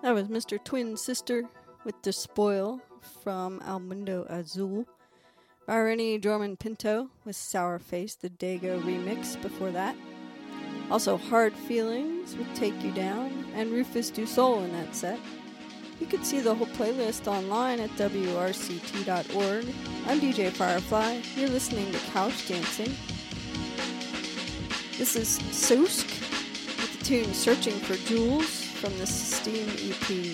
That was Mr. Twin Sister with Despoil from El Mundo Azul. Irony Dorman Pinto with Sour Face, the Dago remix before that. Also Hard Feelings with Take You Down, and Rufus Du Sol in that set. You can see the whole playlist online at wrct.org. I'm DJ Firefly. You're listening to Couch Dancing. This is Sousk with the tune Searching for Jewels from the Steam EP.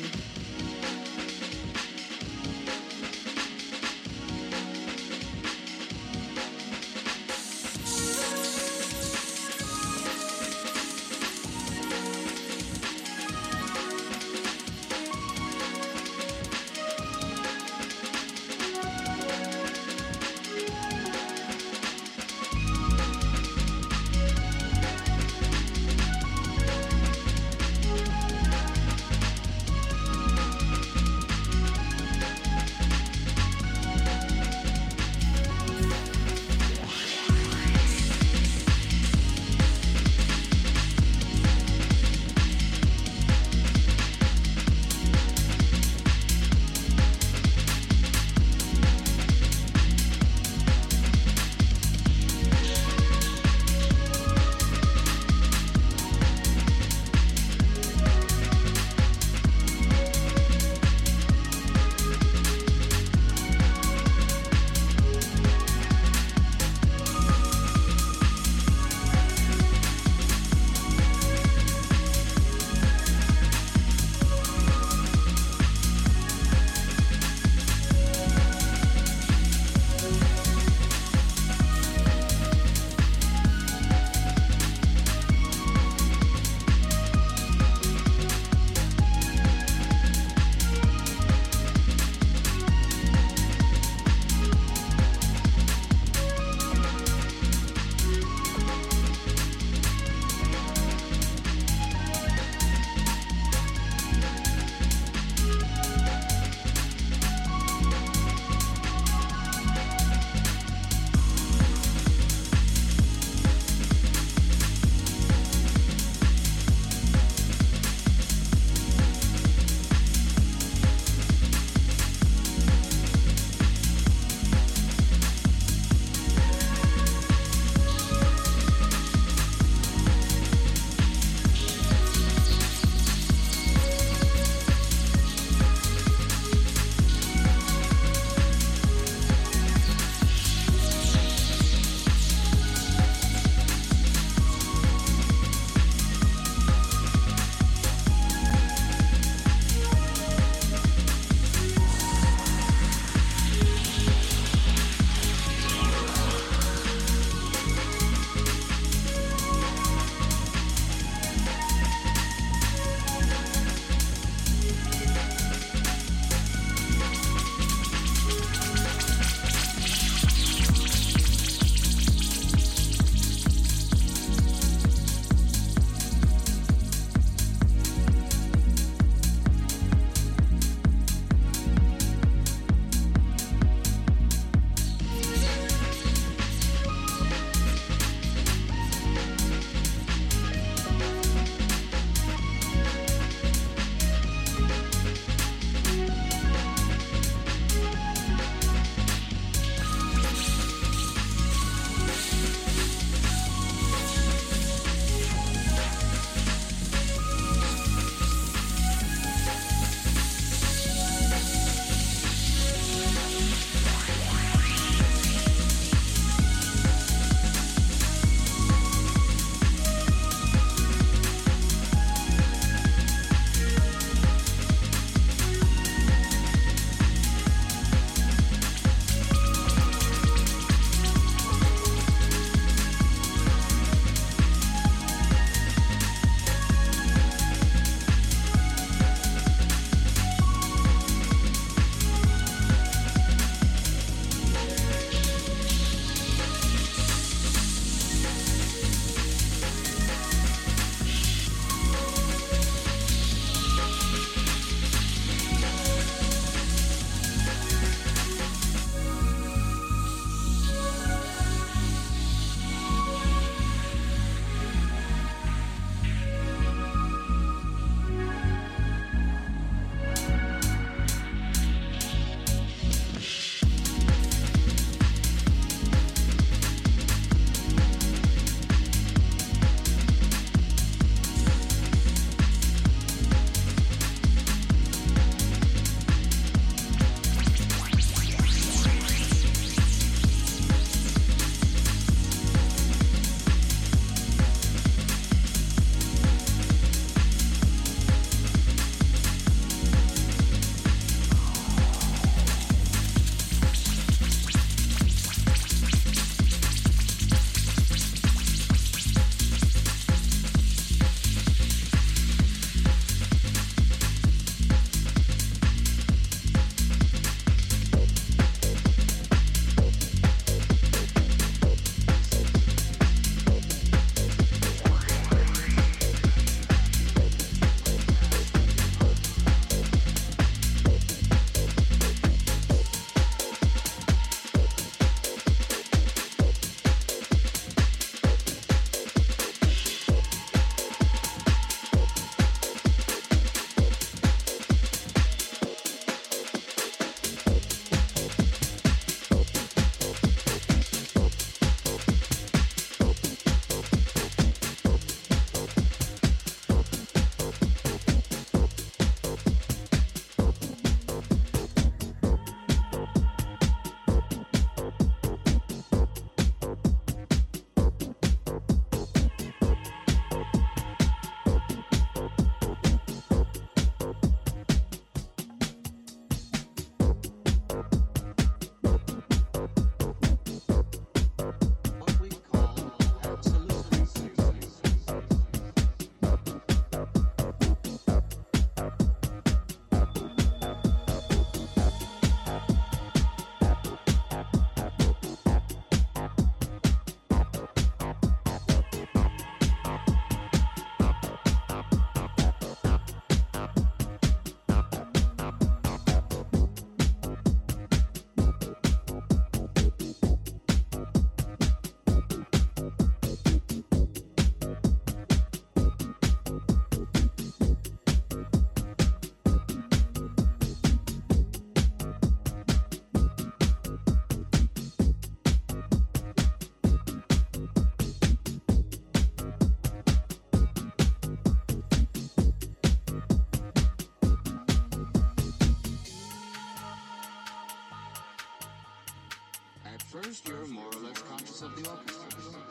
of the orchestra.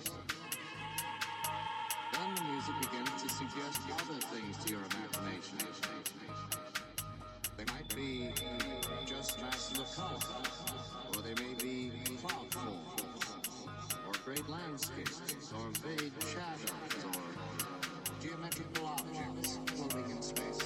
Then the music begins to suggest other things to your imagination. They might be just masses of color, or they may be cloud forms, or great landscapes, or vague shadows, or geometrical objects floating in space.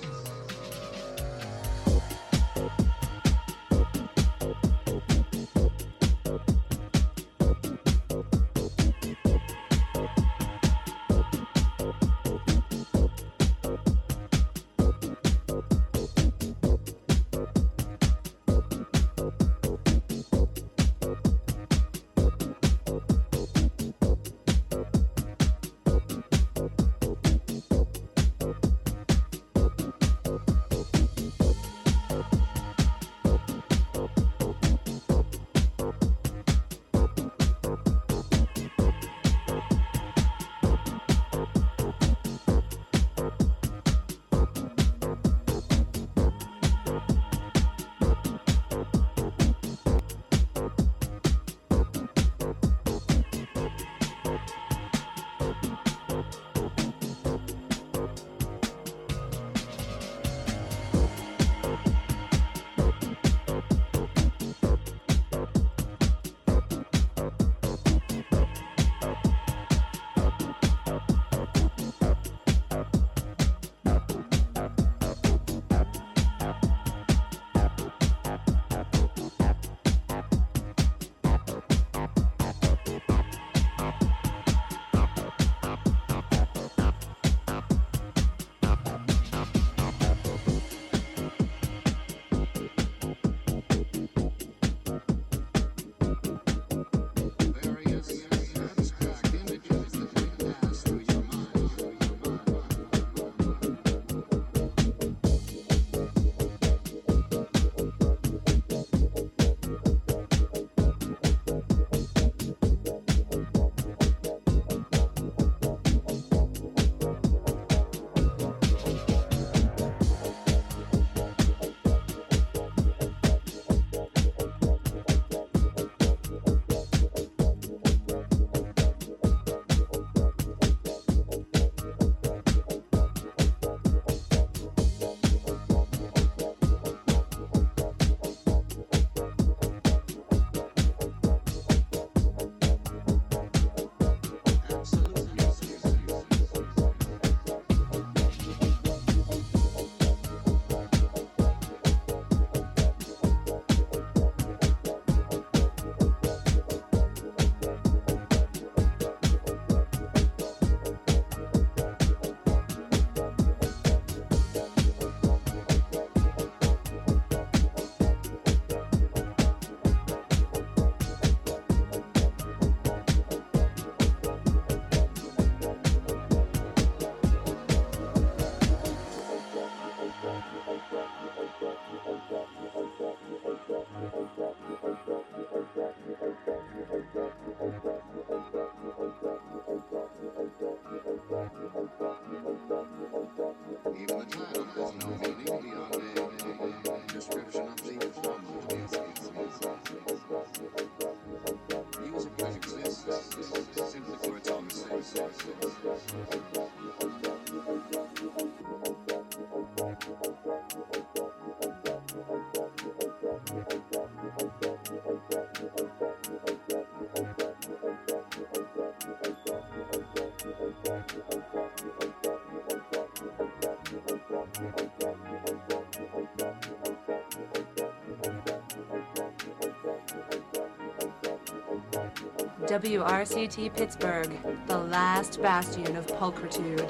WRCT Pittsburgh, the last bastion of pulchritude.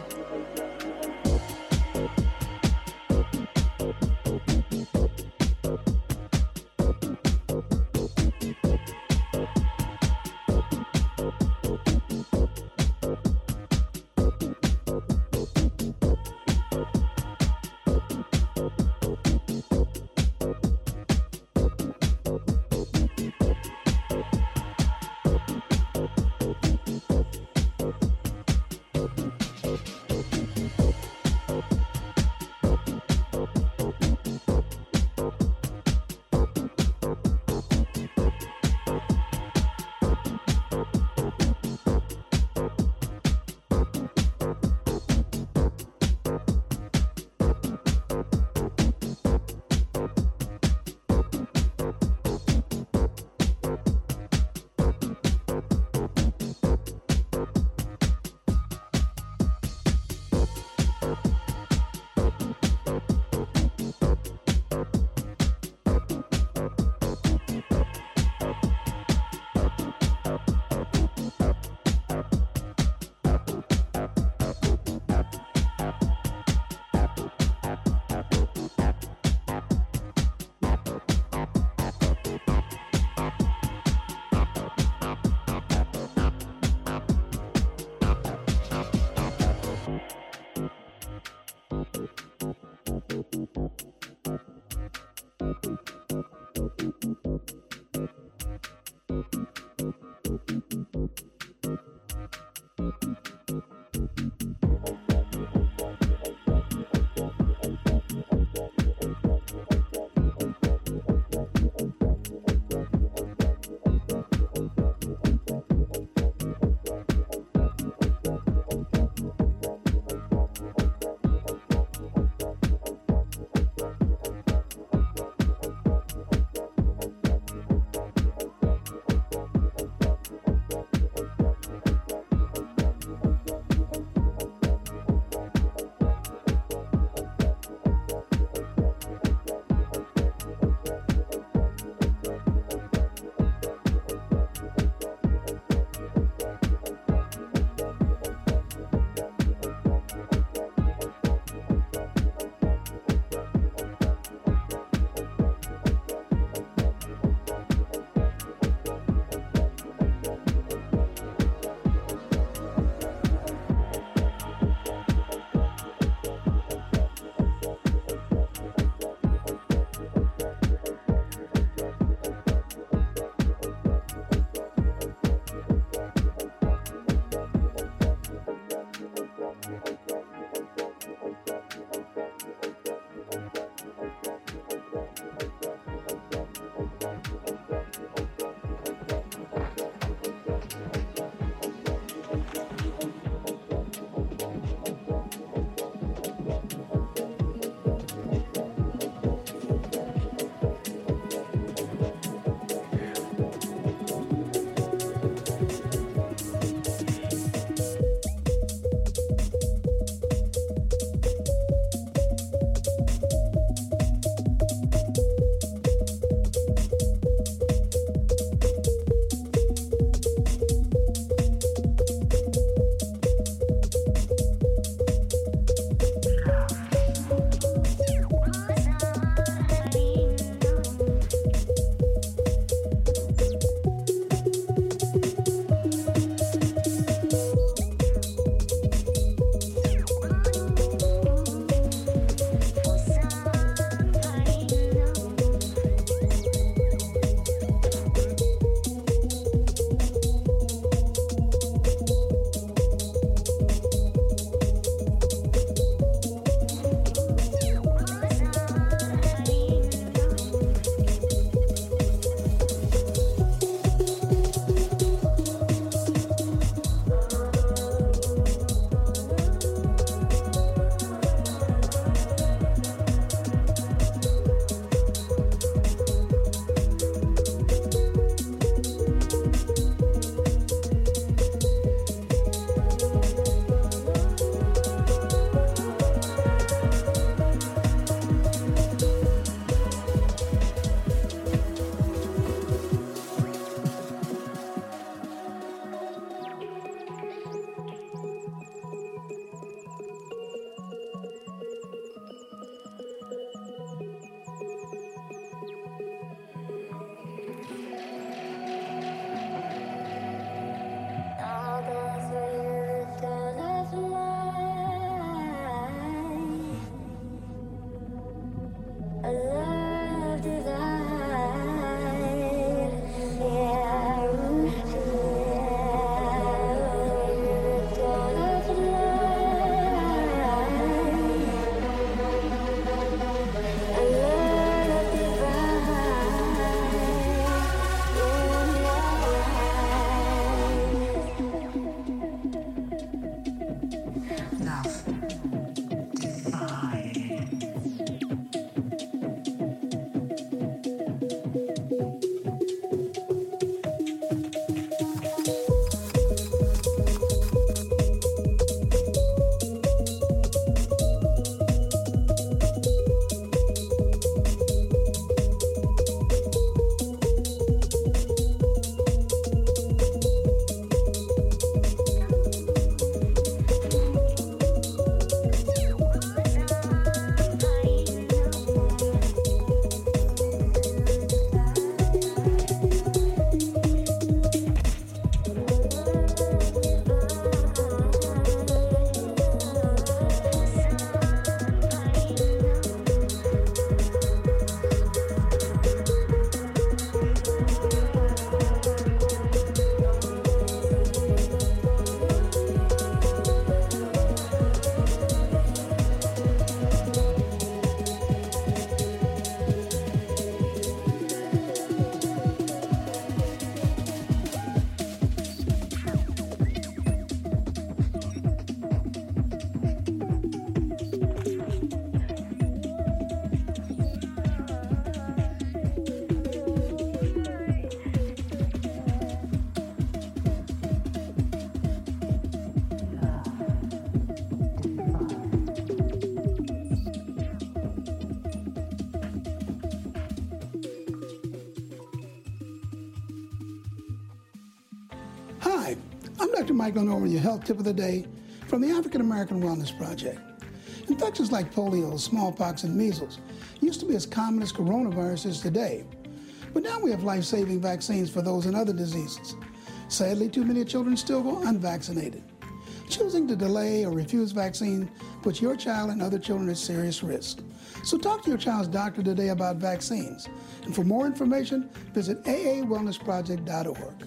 Michael Norman, your health tip of the day from the African American Wellness Project. Infections like polio, smallpox, and measles used to be as common as coronavirus is today. But now we have life-saving vaccines for those and other diseases. Sadly, too many children still go unvaccinated. Choosing to delay or refuse vaccine puts your child and other children at serious risk. So talk to your child's doctor today about vaccines. And for more information, visit aawellnessproject.org.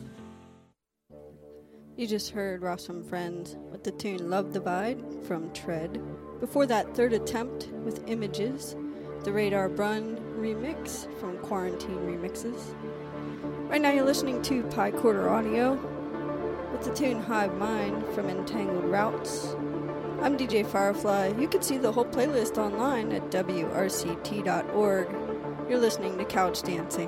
You just heard Ross from Friends with the tune Love Divide from Tread. Before that, Third Attempt with Images, the Radar Brun remix from Quarantine Remixes. Right now you're listening to Pi Quarter Audio with the tune Hive Mind from Entangled Routes. I'm DJ Firefly. You can see the whole playlist online at wrct.org. You're listening to Couch Dancing.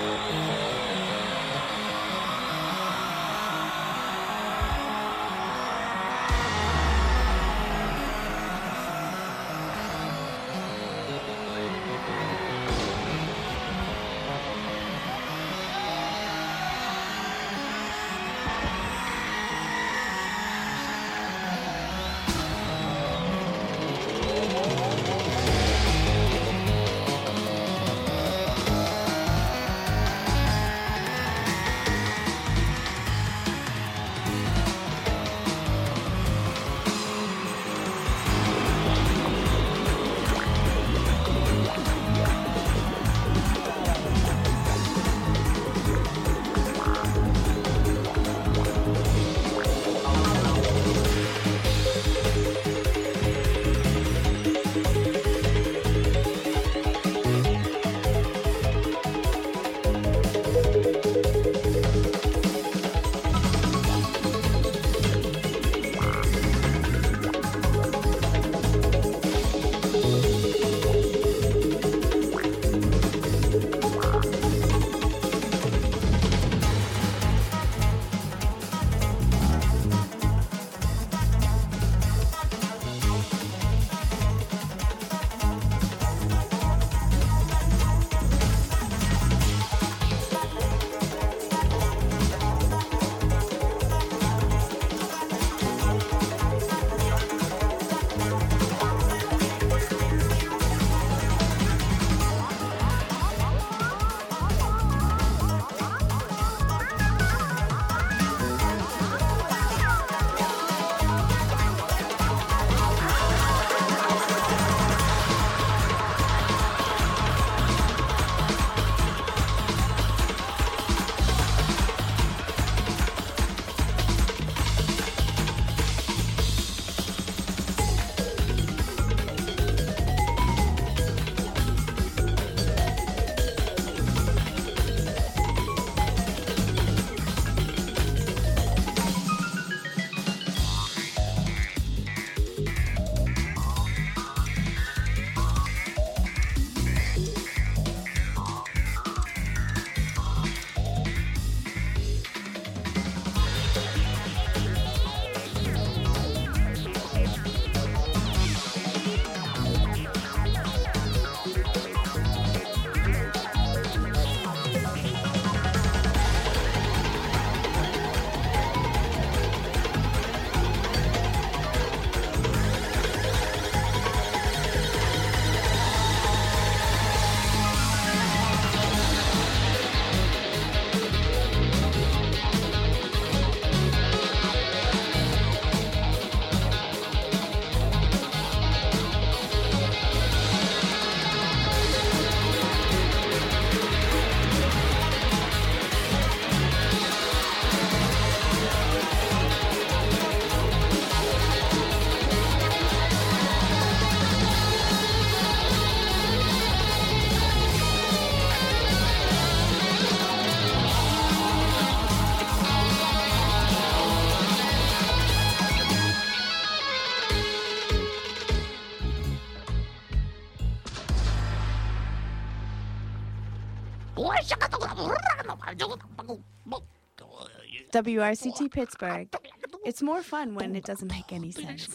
WRCT Pittsburgh. It's more fun when it doesn't make any sense.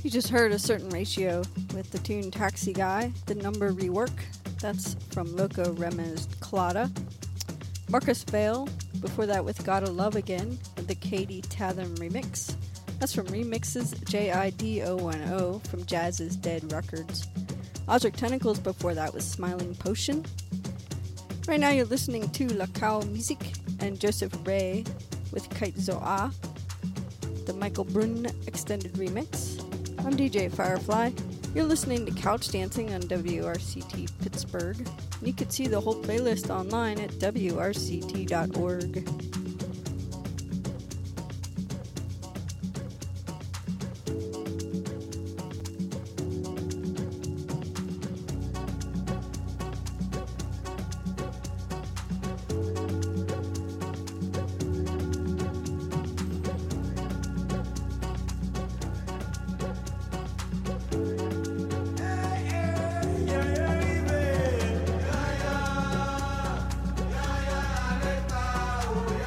You just heard A Certain Ratio with the tune Taxi Guy, the number rework. That's from Loco Remes Clada. Marcus Vale, before that with Gotta Love Again, with the Katie Tatham remix. That's from Remixes JIDO10 from Jazz's Dead Records. Osric Tentacles before that was Smiling Potion. Right now you're listening to La Cow Music and Joseph Ray with Kite Zoa, the Michael Brunn extended remix. I'm DJ Firefly. You're listening to Couch Dancing on WRCT Pittsburgh. You can see the whole playlist online at wrct.org. Yeah.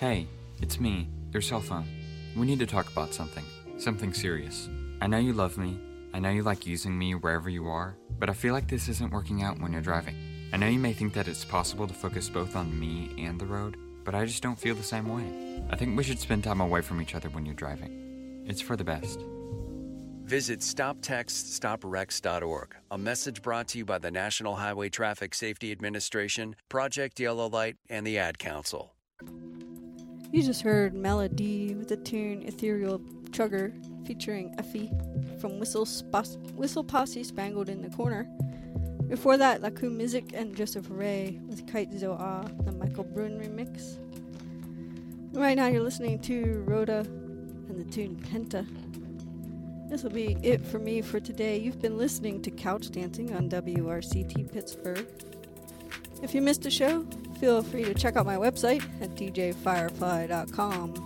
Hey, it's me, your cell phone. We need to talk about something serious. I know you love me, I know you like using me wherever you are, but I feel like this isn't working out when you're driving. I know you may think that it's possible to focus both on me and the road, but I just don't feel the same way. I think we should spend time away from each other when you're driving. It's for the best. Visit StopTextStopWrecks.org, a message brought to you by the National Highway Traffic Safety Administration, Project Yellow Light, and the Ad Council. You just heard Melody with the tune Ethereal Chugger featuring Effie from Whistle Posse Spangled in the Corner. Before that, Laku Music and Joseph Ray with Kite Zoa, the Michael Brun remix. Right now you're listening to Rhoda and the tune Penta. This will be it for me for today. You've been listening to Couch Dancing on WRCT Pittsburgh. If you missed a show, feel free to check out my website at djfirefly.com.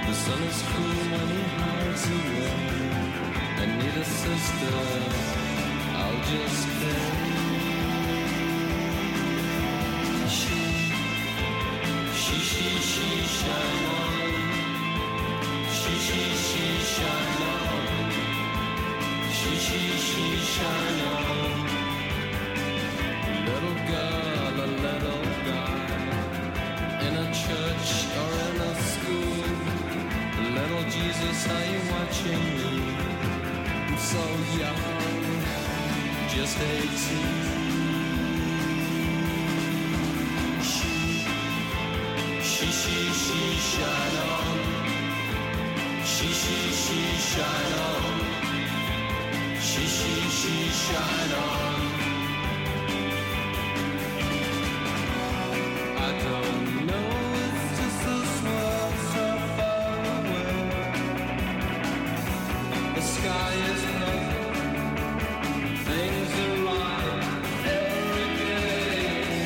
The sun is cool when he hides away. I need a sister, I'll just pay. She, shine on. She, shine on. She, shine on. Little girl, a little guy, in a church or in a school. Little Jesus, are you watching me? I'm so young, just 18. She, shine on. She, shine on. She, shine on. I don't know if this is world so far away. The sky is blue. Things are right every day.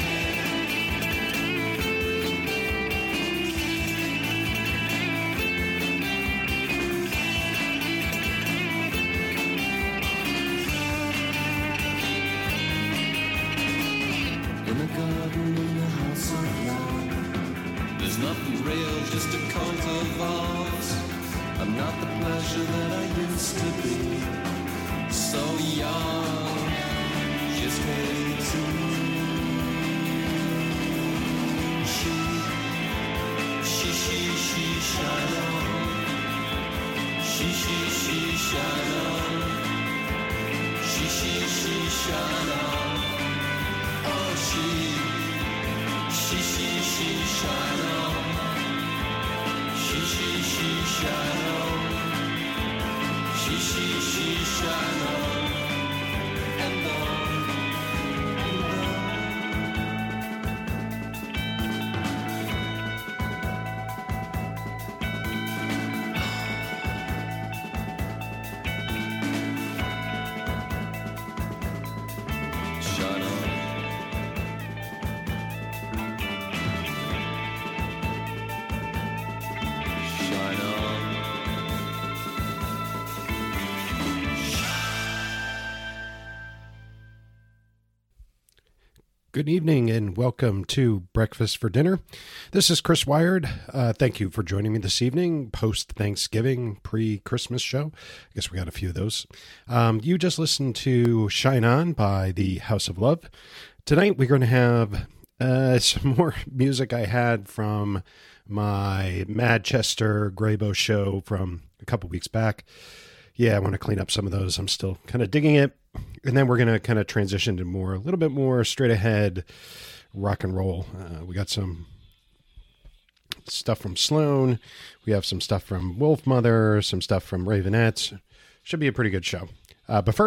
In a garden in the house of love, there's nothing real, just a coat of arms. I'm not the pleasure that I used to be. So young, just 18. She shine on. She shine on. She shine on. Oh, she shine on. She shine on. She shine on. And on. Shine on. Shine on. Good evening and welcome to Breakfast for Dinner. This is Chris Wired. Thank you for joining me this evening, post-Thanksgiving, pre-Christmas show. I guess we got a few of those. You just listened to Shine On by the House of Love. Tonight we're going to have some more music I had from my Manchester Graybo show from a couple weeks back. Yeah, I want to clean up some of those. I'm still kind of digging it. And then we're going to kind of transition to a little bit more straight ahead rock and roll. We got some stuff from Sloan. We have some stuff from Wolfmother, some stuff from Ravenettes. Should be a pretty good show. But first,